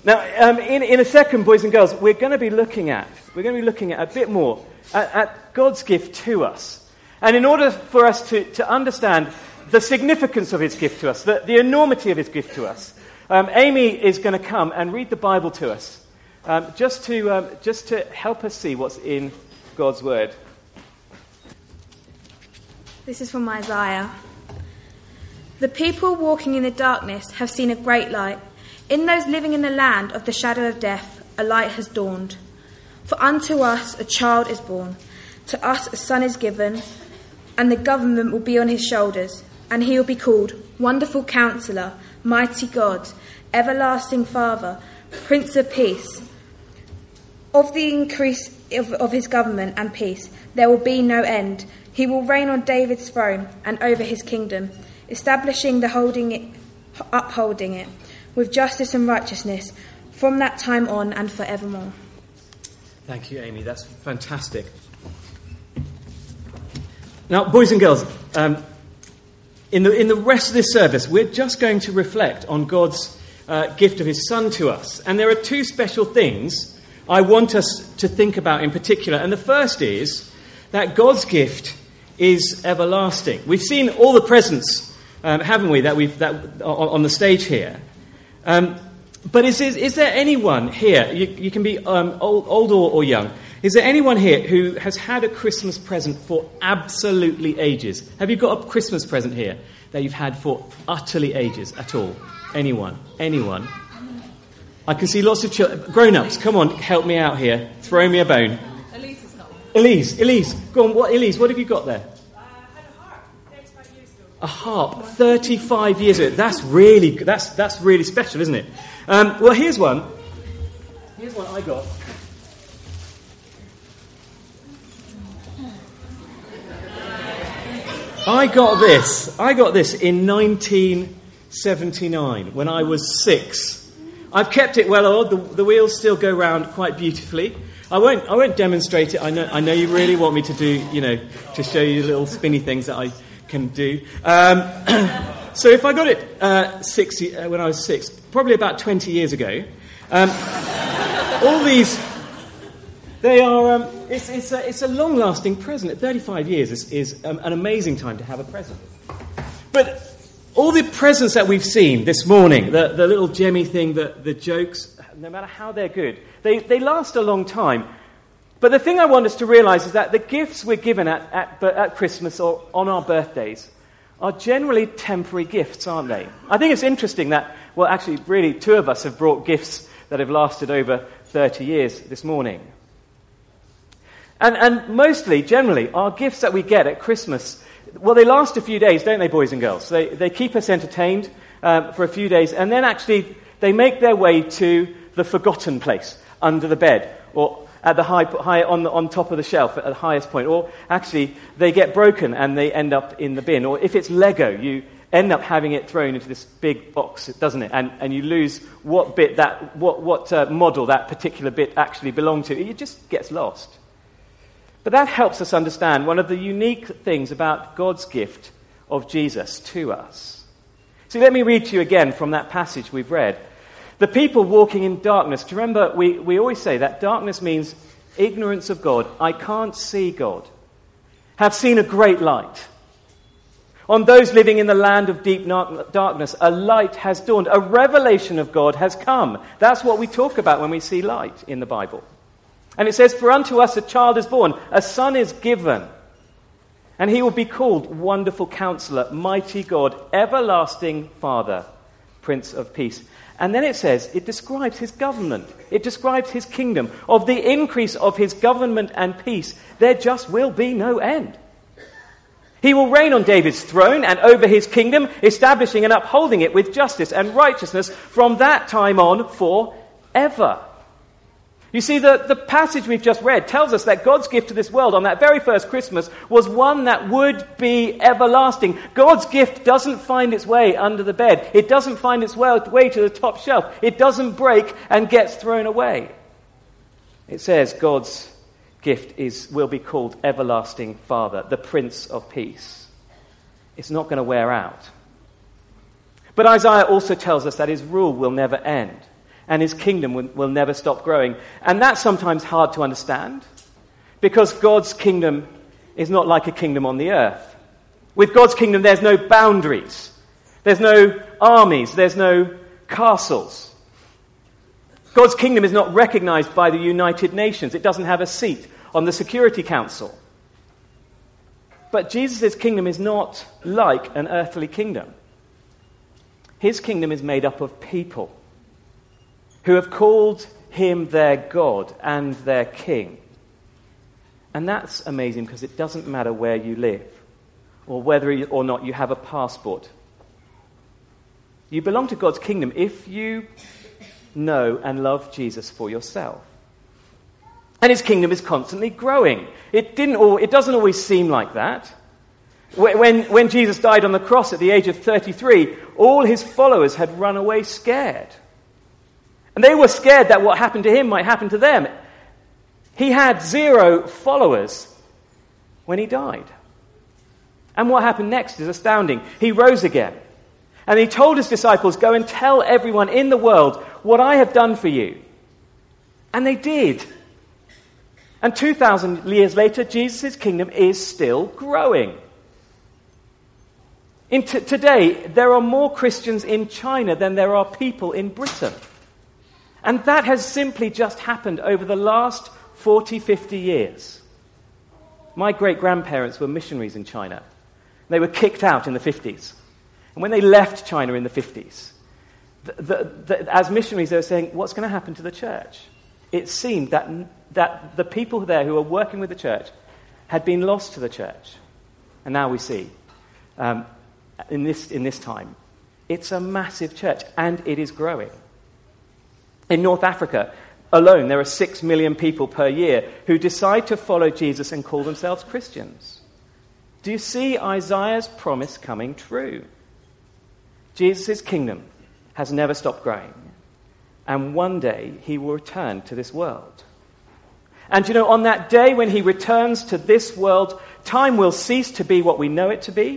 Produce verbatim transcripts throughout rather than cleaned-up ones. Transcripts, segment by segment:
Now, um, in, in a second, boys and girls, we're going to be looking at, we're going to be looking at a bit more at, at God's gift to us. And in order for us to, to understand the significance of his gift to us, the, the enormity of his gift to us, um, Amy is going to come and read the Bible to us, um, just to um, just to help us see what's in God's word. This is from Isaiah. The people walking in the darkness have seen a great light. In those living in the land of the shadow of death, a light has dawned. For unto us a child is born, to us a son is given, and the government will be on his shoulders, and he will be called Wonderful Counselor, Mighty God, Everlasting Father, Prince of Peace. Of the increase of, of his government and peace there will be no end. He will reign on David's throne and over his kingdom, establishing the holding it, upholding it with justice and righteousness from that time on and forevermore. Thank you, Amy. That's fantastic. Now, boys and girls, um, in the in the rest of this service, we're just going to reflect on God's uh, gift of his Son to us. And there are two special things I want us to think about in particular. And the first is that God's gift is everlasting. We've seen all the presents, um, haven't we, that we've that on the stage here. Um, but is, is is there anyone here, you, you can be um, old, old or, or young, is there anyone here who has had a Christmas present for absolutely ages? Have you got a Christmas present here that you've had for utterly ages at all? Anyone? Anyone? I can see lots of children. Grown-ups, come on, help me out here. Throw me a bone. Elise is not one. Elise, Elise, go on. What, Elise, what have you got there? I uh, had a harp thirty-five years ago. A harp, thirty-five years ago. That's really, that's that's really special, isn't it? Um, well, here's one. Here's one I got. I got this. I got this in nineteen seventy-nine when I was six. I've kept it well oiled. The, the wheels still go round quite beautifully. I won't. I won't demonstrate it. I know. I know you really want me to do. You know, to show you little spinny things that I can do. Um, so if I got it uh, six uh, when I was six, probably about twenty years ago. Um, all these. They are. Um, it's, it's, a, it's a long-lasting present. At thirty-five years is, is um, an amazing time to have a present. But all the presents that we've seen this morning, the, the little gemmy thing, the, the jokes, no matter how they're good, they, they last a long time. But the thing I want us to realise is that the gifts we're given at, at, at Christmas or on our birthdays are generally temporary gifts, aren't they? I think it's interesting that, well, actually, really, two of us have brought gifts that have lasted over thirty years this morning. And, and mostly, generally, our gifts that we get at Christmas, well, they last a few days, don't they, boys and girls? They they keep us entertained um, for a few days, and then actually they make their way to the forgotten place under the bed, or at the high, high on the, on top of the shelf at the highest point, or actually they get broken and they end up in the bin. Or if it's Lego, you end up having it thrown into this big box, doesn't it? And and you lose what bit that what what uh, model that particular bit actually belonged to. It just gets lost. But that helps us understand one of the unique things about God's gift of Jesus to us. So let me read to you again from that passage we've read. The people walking in darkness. Do you remember, we, we always say that darkness means ignorance of God. I can't see God. Have seen a great light. On those living in the land of deep darkness, a light has dawned. A revelation of God has come. That's what we talk about when we see light in the Bible. And it says, for unto us a child is born, a son is given, and he will be called Wonderful Counselor, Mighty God, Everlasting Father, Prince of Peace. And then it says, it describes his government. It describes his kingdom. Of the increase of his government and peace, there just will be no end. He will reign on David's throne and over his kingdom, establishing and upholding it with justice and righteousness from that time on forever. You see, the, the passage we've just read tells us that God's gift to this world on that very first Christmas was one that would be everlasting. God's gift doesn't find its way under the bed. It doesn't find its way to the top shelf. It doesn't break and gets thrown away. It says God's gift is will be called Everlasting Father, the Prince of Peace. It's not going to wear out. But Isaiah also tells us that his rule will never end. and his kingdom will, will never stop growing. And that's sometimes hard to understand, because God's kingdom is not like a kingdom on the earth. With God's kingdom, there's no boundaries. There's no armies. There's no castles. God's kingdom is not recognized by the United Nations. It doesn't have a seat on the Security Council. But Jesus' kingdom is not like an earthly kingdom. His kingdom is made up of people who have called him their God and their king. And that's amazing, because it doesn't matter where you live or whether or not you have a passport. You belong to God's kingdom if you know and love Jesus for yourself. And his kingdom is constantly growing. It didn't. Al- it doesn't always seem like that. When, when Jesus died on the cross at the age of thirty-three, all his followers had run away scared. And they were scared that what happened to him might happen to them. He had zero followers when he died. And what happened next is astounding. He rose again. And he told his disciples, "Go and tell everyone in the world what I have done for you." And they did. And two thousand years later, Jesus' kingdom is still growing. In t- today, there are more Christians in China than there are people in Britain. And that has simply just happened over the last forty, fifty years. My great-grandparents were missionaries in China. They were kicked out in the fifties. And when they left China in the fifties, the, the, the, as missionaries, they were saying, what's going to happen to the church? It seemed that, that the people there who were working with the church had been lost to the church. And now we see, um, in this, in this time, it's a massive church, and it is growing. In North Africa alone, there are six million people per year who decide to follow Jesus and call themselves Christians. Do you see Isaiah's promise coming true? Jesus' kingdom has never stopped growing, and one day he will return to this world. And you know, on that day when he returns to this world, time will cease to be what we know it to be,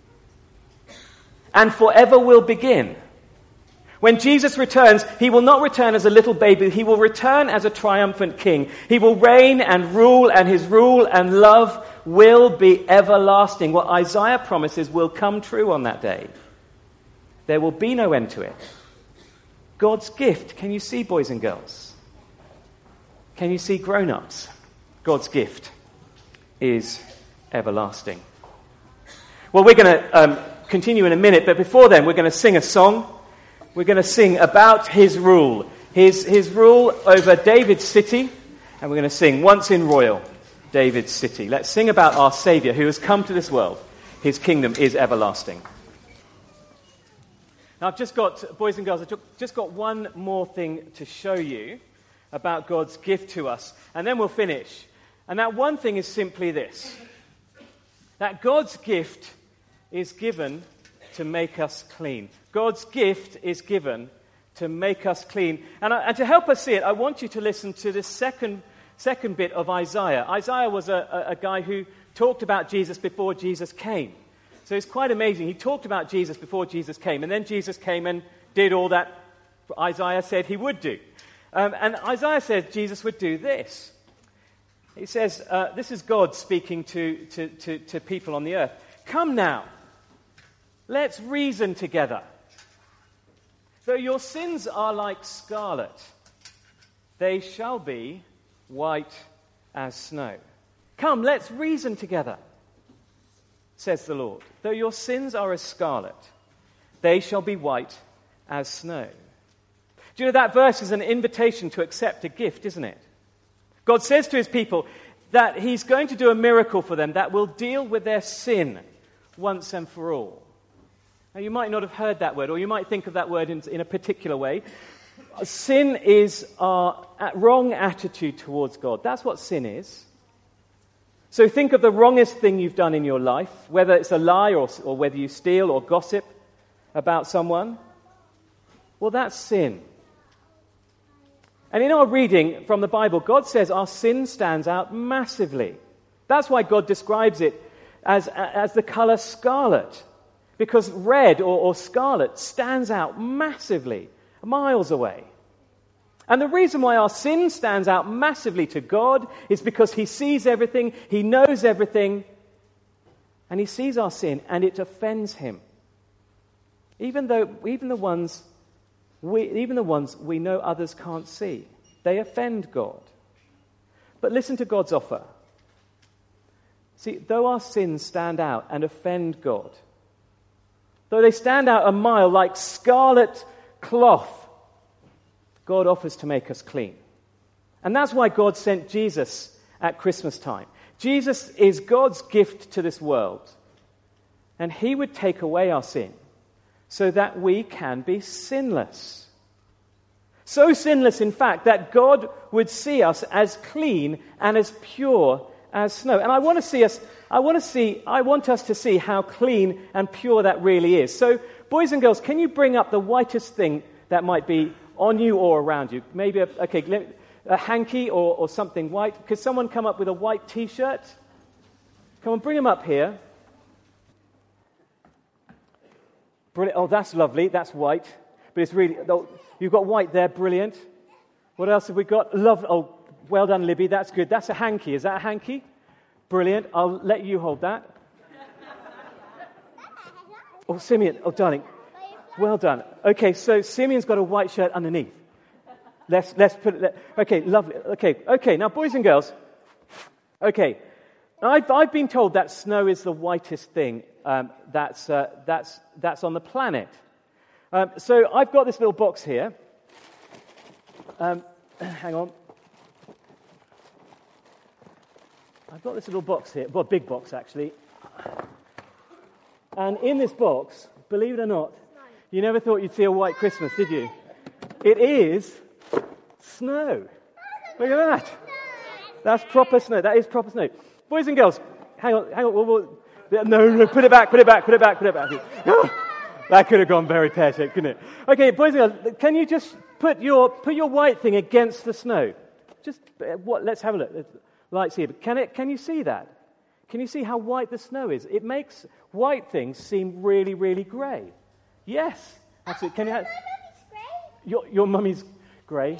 and forever will begin. When Jesus returns, he will not return as a little baby. He will return as a triumphant king. He will reign and rule, and his rule and love will be everlasting. What Isaiah promises will come true on that day. There will be no end to it. God's gift. Can you see, boys and girls? Can you see, grown-ups? God's gift is everlasting. Well, we're going to um, continue in a minute, but before then, we're going to sing a song. We're going to sing about his rule, his, his rule over David's city, and we're going to sing Once in Royal, David's city. Let's sing about our Saviour who has come to this world. His kingdom is everlasting. Now, I've just got, boys and girls, I've just got one more thing to show you about God's gift to us, and then we'll finish. And that one thing is simply this, that God's gift is given to make us clean. God's gift is given to make us clean. And, I, and to help us see it, I want you to listen to this second, second bit of Isaiah. Isaiah was a, a, a guy who talked about Jesus before Jesus came. So it's quite amazing. He talked about Jesus before Jesus came, and then Jesus came and did all that Isaiah said he would do. Um, and Isaiah said Jesus would do this. He says, uh, this is God speaking to, to, to, to people on the earth. Come now, let's reason together. Though your sins are like scarlet, they shall be white as snow. Come, let's reason together, says the Lord. Though your sins are as scarlet, they shall be white as snow. Do you know that verse is an invitation to accept a gift, isn't it? God says to his people that he's going to do a miracle for them that will deal with their sin once and for all. Now, you might not have heard that word, or you might think of that word in, in a particular way. Sin is our wrong attitude towards God. That's what sin is. So think of the wrongest thing you've done in your life, whether it's a lie or, or whether you steal or gossip about someone. Well, that's sin. And in our reading from the Bible, God says our sin stands out massively. That's why God describes it as, as the color scarlet. Because red or, or scarlet stands out massively, miles away. And the reason why our sin stands out massively to God is because he sees everything, he knows everything, and he sees our sin and it offends him. Even though, even the ones we, even the ones we know others can't see, they offend God. But listen to God's offer. See, though our sins stand out and offend God, though they stand out a mile like scarlet cloth, God offers to make us clean. And that's why God sent Jesus at Christmas time. Jesus is God's gift to this world. And he would take away our sin so that we can be sinless. So sinless, in fact, that God would see us as clean and as pure as snow. And I want to see us, I want to see, I want us to see how clean and pure that really is. So, boys and girls, can you bring up the whitest thing that might be on you or around you? Maybe a, okay, a hanky or, or something white. Could someone come up with a white T-shirt? Come on, bring them up here. Brilliant. Oh, that's lovely. That's white. But it's really, oh, you've got white there. Brilliant. What else have we got? Love. Oh, well done, Libby. That's good. That's a hanky. Is that a hanky? Brilliant. I'll let you hold that. Oh, Simeon. Oh, darling. Well done. Okay, so Simeon's got a white shirt underneath. Let's let's put it. Let, okay, lovely. Okay, okay. Now, boys and girls. Okay, I've I've been told that snow is the whitest thing um, that's uh, that's that's on the planet. Um, so I've got this little box here. Um, hang on. I've got this little box here. Well, big box actually. And in this box, believe it or not, you never thought you'd see a white Christmas, did you? It is snow. Look at that. That's proper snow. That is proper snow. Boys and girls, hang on, hang on. We'll, we'll, no, no, put it back, put it back, put it back, put it back. That could have gone very pear-shaped, couldn't it? Okay, boys and girls, can you just put your put your white thing against the snow? Just uh, what? Let's have a look. Lights here. Can it? Can you see that? Can you see how white the snow is? It makes white things seem really, really grey. Yes, absolutely. Can you have, your your mummy's grey?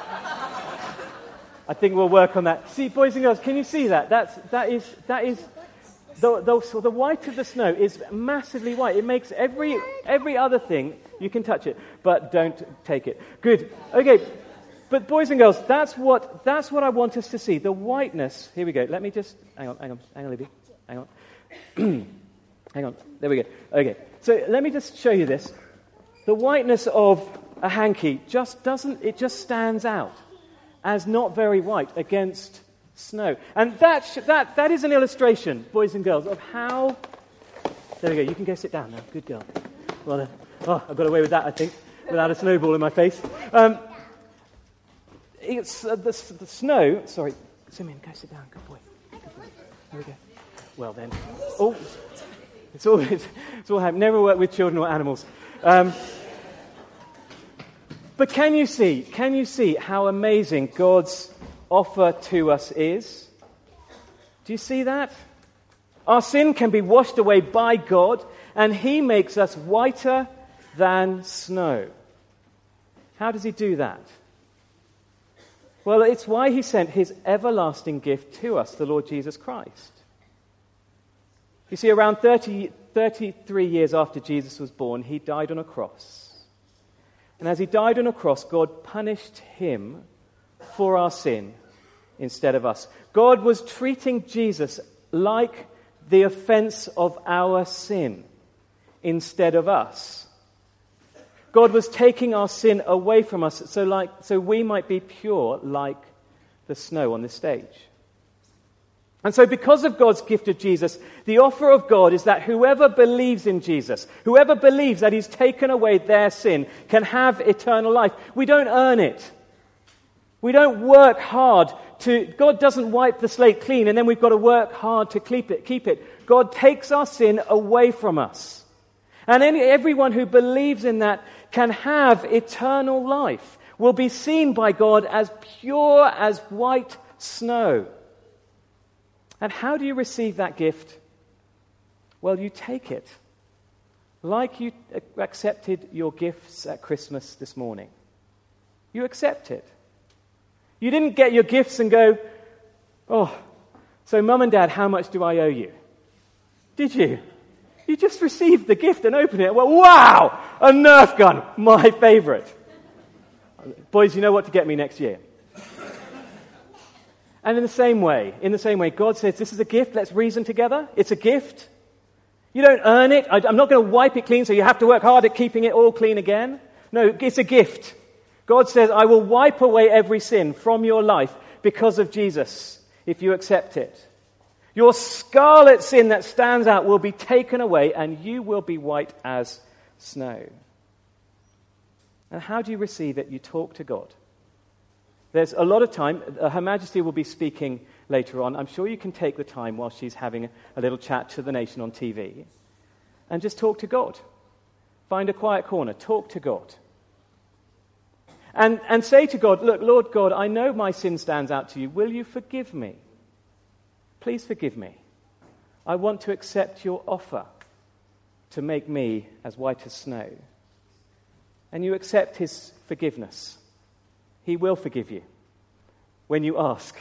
I think we'll work on that. See, boys and girls, can you see that? That's that is that is the the, so the white of the snow is massively white. It makes every every other thing you can touch it, but don't take it. Good. Okay, but boys and girls, that's what that's what I want us to see. The whiteness. Here we go. Let me just hang on, hang on, hang on, Libby, hang on, hang on. There we go. Okay. So let me just show you this. The whiteness of a hanky just doesn't, it just stands out as not very white against snow. And that, sh- that, that is an illustration, boys and girls, of how... There we go, you can go sit down now. Good girl. Well done. Oh, I got away with that, I think, without a snowball in my face. Um, it's uh, the, the snow... Sorry, Simeon, go sit down. Good boy. Good boy. There we go. Well then. Oh... It's all, it's, it's all happening. Never work with children or animals. Um, but can you see, can you see how amazing God's offer to us is? Do you see that? Our sin can be washed away by God, and he makes us whiter than snow. How does he do that? Well, it's why he sent his everlasting gift to us, the Lord Jesus Christ. You see, around thirty, thirty-three years after Jesus was born, he died on a cross. And as he died on a cross, God punished him for our sin instead of us. God was treating Jesus like the offense of our sin instead of us. God was taking our sin away from us so, like, so we might be pure like the snow on this stage. And so because of God's gift of Jesus, the offer of God is that whoever believes in Jesus, whoever believes that he's taken away their sin, can have eternal life. We don't earn it. We don't work hard to... God doesn't wipe the slate clean and then we've got to work hard to keep it. Keep it. God takes our sin away from us. And any, everyone who believes in that can have eternal life, will be seen by God as pure as white snow. And how do you receive that gift? Well, you take it. Like you accepted your gifts at Christmas this morning. You accept it. You didn't get your gifts and go, oh, so Mum and Dad, how much do I owe you? Did you? You just received the gift and opened it. Well, wow, a Nerf gun, my favourite. Boys, you know what to get me next year. And in the same way, in the same way, God says, this is a gift, let's reason together. It's a gift. You don't earn it. I, I'm not going to wipe it clean, so you have to work hard at keeping it all clean again. No, it's a gift. God says, I will wipe away every sin from your life because of Jesus, if you accept it. Your scarlet sin that stands out will be taken away, and you will be white as snow. And how do you receive it? You talk to God. There's a lot of time. Her Majesty will be speaking later on. I'm sure you can take the time while she's having a little chat to the nation on T V and just talk to God. Find a quiet corner. Talk to God. And, and say to God, look, Lord God, I know my sin stands out to you. Will you forgive me? Please forgive me. I want to accept your offer to make me as white as snow. And you accept his forgiveness. He will forgive you when you ask.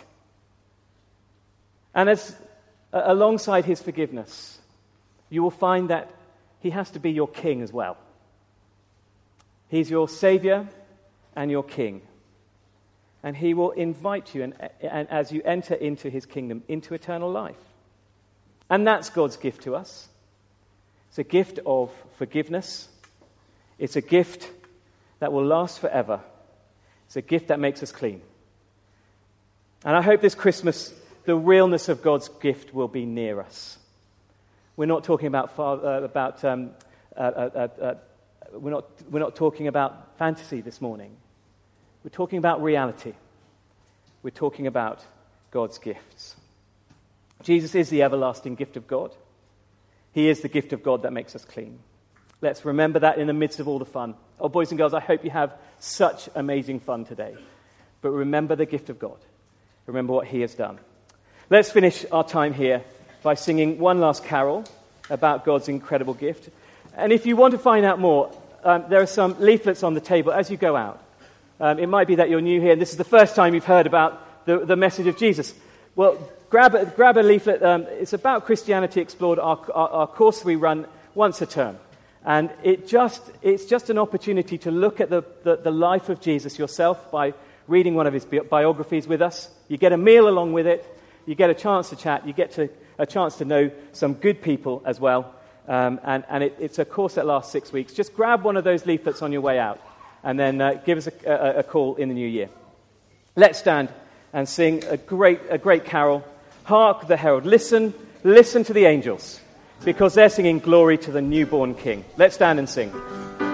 And as uh, alongside his forgiveness, you will find that he has to be your king as well. He's your savior and your king. And he will invite you, and, and as you enter into his kingdom, into eternal life. And that's God's gift to us. It's a gift of forgiveness. It's a gift that will last forever. It's a gift that makes us clean. And I hope this Christmas, the realness of God's gift will be near us. We're not talking about uh, about um, uh, uh, uh, we're not we're not talking about fantasy this morning. We're talking about reality. We're talking about God's gifts. Jesus is the everlasting gift of God. He is the gift of God that makes us clean. Let's remember that in the midst of all the fun. Oh, boys and girls, I hope you have such amazing fun today. But remember the gift of God. Remember what he has done. Let's finish our time here by singing one last carol about God's incredible gift. And if you want to find out more, um, there are some leaflets on the table as you go out. Um, it might be that you're new here and this is the first time you've heard about the, the message of Jesus. Well, grab a, grab a leaflet. Um, it's about Christianity Explored, our, our, our course we run once a term. And it just it's just an opportunity to look at the, the, the life of Jesus yourself by reading one of his bi- biographies with us. You get a meal along with it. You get a chance to chat. You get to, a chance to know some good people as well. Um, and and it, it's a course that lasts six weeks. Just grab one of those leaflets on your way out. And then uh, give us a, a, a call in the new year. Let's stand and sing a great a great carol. Hark the herald. Listen, listen to the angels. Because they're singing glory to the newborn King. Let's stand and sing.